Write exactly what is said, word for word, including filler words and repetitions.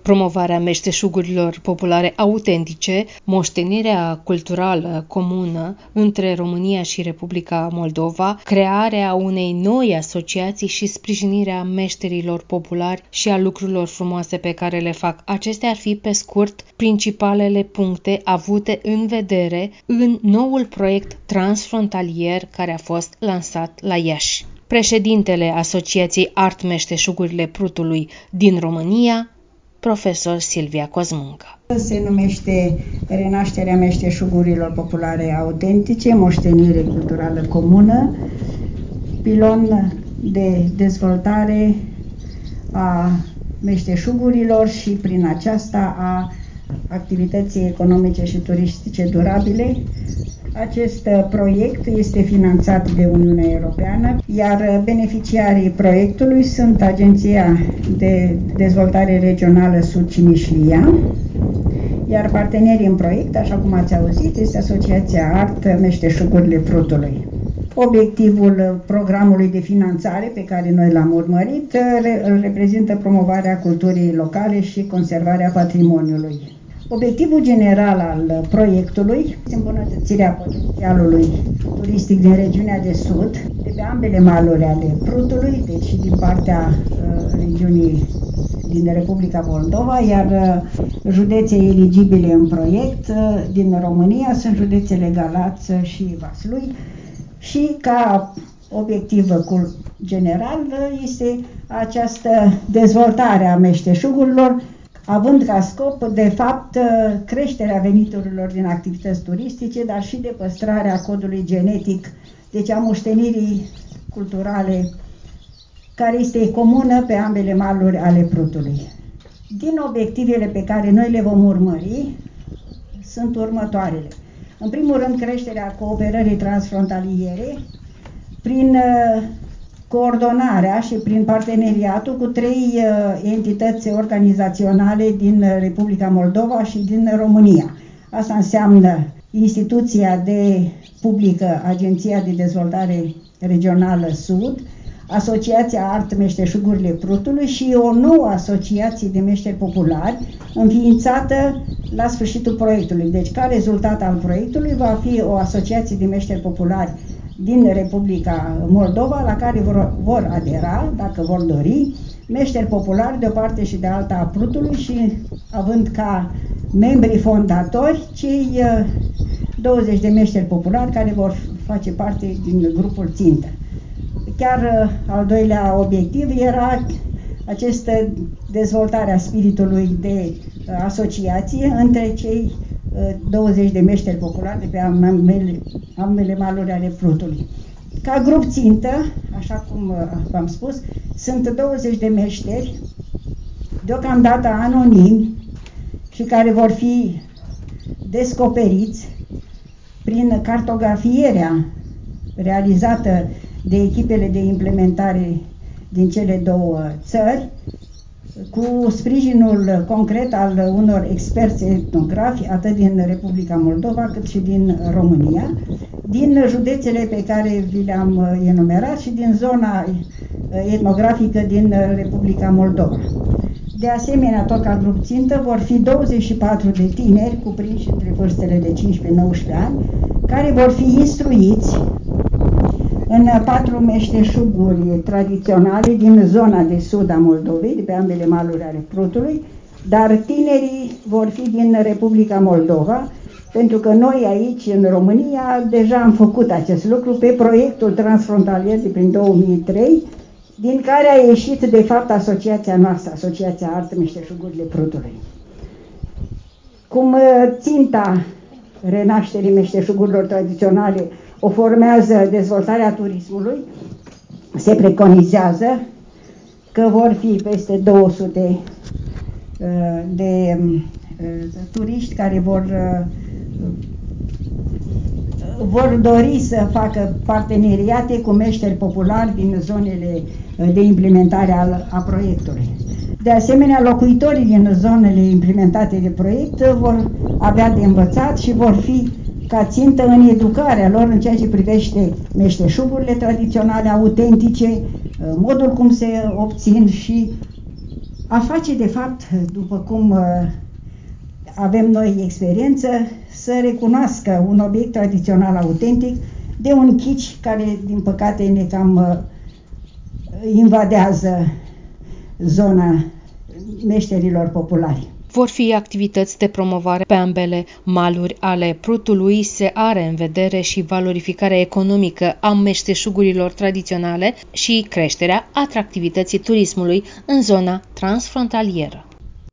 promovarea meșteșugurilor populare autentice, moștenirea culturală comună între România și Republica Moldova, crearea unei noi asociații și sprijinirea meșterilor populari și a lucrurilor frumoase pe care le fac. Acestea ar fi, pe scurt, principalele puncte avute în vedere în noul proiect transfrontalier care a fost lansat la Iași. Președintele Asociației Art Meșteșugurile Prutului din România, profesor Silvia Cosmunca. Se numește Renașterea meșteșugurilor populare autentice, moștenire culturală comună, pilon de dezvoltare a meșteșugurilor și prin aceasta a activității economice și turistice durabile. Acest proiect este finanțat de Uniunea Europeană, iar beneficiarii proiectului sunt Agenția de Dezvoltare Regională Sud Cimișlia, iar partenerii în proiect, așa cum ați auzit, este Asociația Art Meșteșugurile Prutului. Obiectivul programului de finanțare pe care noi l-am urmărit îl reprezintă promovarea culturii locale și conservarea patrimoniului. Obiectivul general al proiectului este îmbunătățirea potențialului turistic din regiunea de sud, de pe ambele maluri ale Prutului, deci și din partea uh, regiunii din Republica Moldova, iar uh, județe eligibile în proiect uh, din România sunt județele Galați și Vaslui și ca obiectiv general uh, este această dezvoltare a meșteșugurilor, având ca scop, de fapt, creșterea veniturilor din activități turistice, dar și de păstrarea codului genetic, deci a moștenirii culturale, care este comună pe ambele maluri ale Prutului. Din obiectivele pe care noi le vom urmări sunt următoarele. În primul rând, creșterea cooperării transfrontaliere prin coordonarea și prin parteneriatul cu trei uh, entități organizaționale din Republica Moldova și din România. Asta înseamnă instituția de publică, Agenția de Dezvoltare Regională Sud, Asociația Art Meșteșugurile Prutului și o nouă asociație de meșteri populari înființată la sfârșitul proiectului. Deci, ca rezultat al proiectului, va fi o asociație de meșteri populari din Republica Moldova, la care vor, vor adera, dacă vor dori, meșteri populari de o parte și de alta a Prutului și având ca membri fondatori cei douăzeci de meșteri populari care vor face parte din grupul țintă. Chiar al doilea obiectiv era această dezvoltare a spiritului de asociație între cei douăzeci de meșteri populari de pe ambele, ambele maluri ale Prutului. Ca grup țintă, așa cum v-am spus, sunt douăzeci de meșteri, deocamdată anonimi, și care vor fi descoperiți prin cartografierea realizată de echipele de implementare din cele două țări, cu sprijinul concret al unor experți etnografi, atât din Republica Moldova cât și din România, din județele pe care vi le-am enumerat și din zona etnografică din Republica Moldova. De asemenea, tot ca grup țintă, vor fi douăzeci și patru de tineri cuprinși între vârstele de cincisprezece nouăsprezece ani, care vor fi instruiți în patru meșteșuguri tradiționale din zona de sud a Moldovei, de pe ambele maluri ale Prutului, dar tinerii vor fi din Republica Moldova, pentru că noi aici, în România, deja am făcut acest lucru pe proiectul transfrontalier de prin două mii trei, din care a ieșit, de fapt, asociația noastră, Asociația Art Meșteșugurile Prutului. Cum ținta renașterii meșteșugurilor tradiționale o formează dezvoltarea turismului, se preconizează că vor fi peste două sute de turiști care vor, vor dori să facă parteneriate cu meșteri populari din zonele de implementare a, a proiectului. De asemenea, locuitorii din zonele implementate de proiect vor avea de învățat și vor fi ca țintă în educarea lor în ceea ce privește meșteșugurile tradiționale, autentice, modul cum se obțin și a face, de fapt, după cum avem noi experiență, să recunoască un obiect tradițional autentic de un kitsch care, din păcate, ne cam invadează zona meșterilor populari. Vor fi activități de promovare pe ambele maluri ale Prutului, se are în vedere și valorificarea economică a meșteșugurilor tradiționale și creșterea atractivității turismului în zona transfrontalieră.